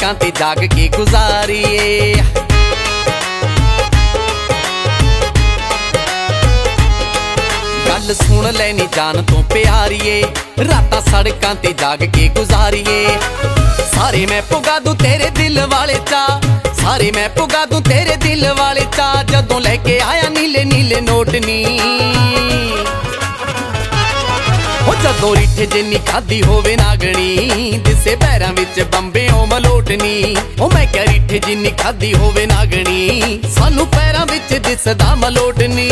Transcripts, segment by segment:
सड़कां ते जाग के गुजारीए। गल सुन लैनी जान तो प्यारीए, रातां सड़कां ते जाग के गुजारीए। सारे मैं पुगा दूं तेरे दिल वाले चा, सारे मैं पुगा दूं तेरे दिल वाले चा, जदों लेके आया नीले नीले नोट नी। जदों रिठे जिन्नी खादी होवे नागणी, दिसे पैरां विच बंबे ओ मलोटनी। ओ मैं क्या रिठे जिन्नी खादी होवे नागणी, सानू पैरां विच दिसदा मलोटनी।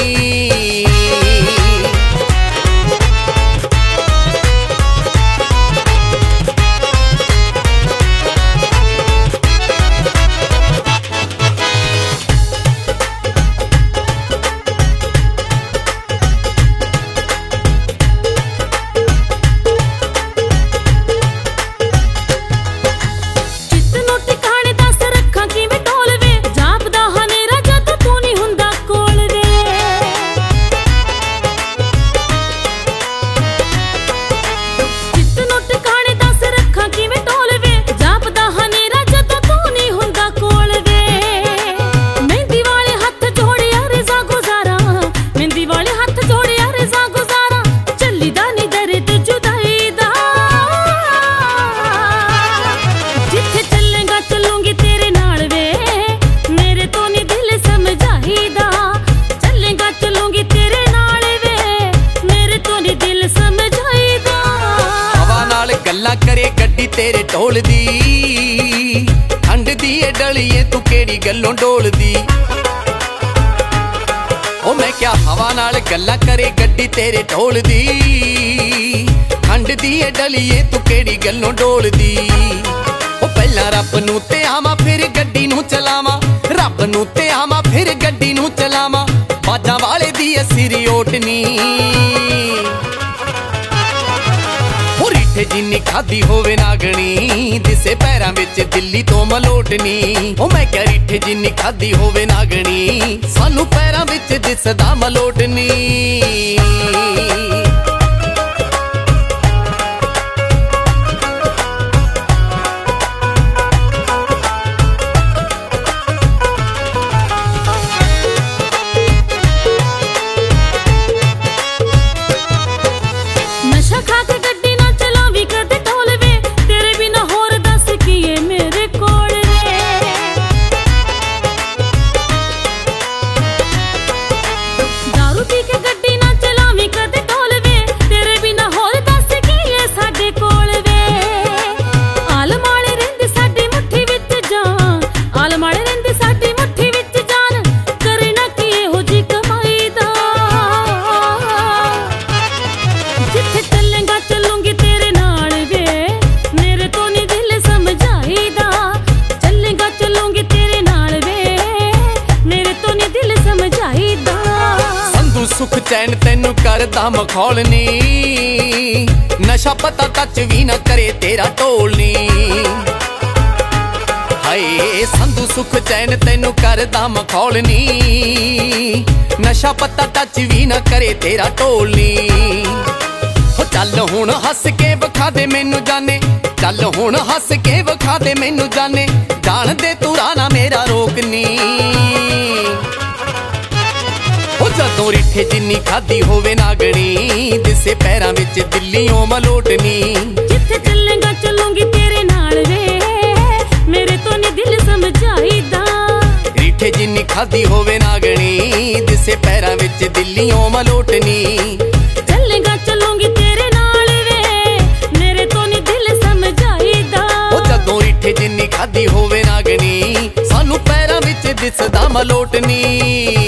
गल्लां करे गड्डी तेरे ढोल दी, ठंड दी ए डलिए तू केड़ी गल्लों डोलदी। ओ मैं क्या हवा नाल गल्लां करे गड्डी तेरे ढोल दी, ठंड दी ए डलिए तू केड़ी गल्लों डोलदी। ओ पहला रब नूं ते आवां फिर गड्डी नूं चलावां, रब नूं ते आवां फिर गड्डी नूं चलावां, बाजां वाले दी सिरी ओटनी। रिठे जिन्नी खादी होवे नागणी, दिसे पैरां विच दिल्ली तो मलोटनी। ओ मैं क्या रिठे जिन्नी खादी होवे नागणी, सानू पैरां विच दिसदा मलोटनी। नशा खा के गड्डी ना चलावी कदे ढोल वे, तेरे बिना होर दस कीए मेरे कोल वे। दारू पी के गड्डी ना चलावी कदे ढोल वे, तेरे बिना होर दस कीए साडे कोल वे। आलम वाले रहिंदे साडी मुट्ठी विच जान, आलम वाले रहिंदे साडी मुट्ठी विच जान, करना की इहो जी कमाई दा। जिथे चलेगा चलूंगी तेरे नाल वे, मेरे तो नहीं दिल समझाईदा। चलेगा चलूंगी तेरे नाल वे, मेरे तो नहीं दिल समझाईदा। संधू सुख चैन तैनू करदा मखौलनी, नशा पता टच भी ना करे तेरा ढोलनी। हाय संधू सुख चैन तैनू करदा मखौलनी, नशा पता टच भी ना करे तेरा ढोलनी। चल हुण हस के विखा दे मैनू जाने, चल हुण हस के विखा दे मैनू जाने, जान दे तू राना मेरा रोकनी। ओ जदों रिठे जिन्नी खादी होवे नागणी, दिसे पैरां विच दिल्लीओं मलोटनी। जिथे चलेगा चलूंगी तेरे नाल वे, मेरे तो नहीं दिल समझाईदा। रिठे जिन्नी खादी होवे नागणी, दिसे पैरां विच दिल्लीओं मलोटनी। चलेगा चलूंगी तेरे नाल वे, मेरे तो नहीं दिल समझाईदा। ओ जदों रिठे जिन्नी खादी होवे नागणी, सानू पैरां विच दिसदा मलोटनी।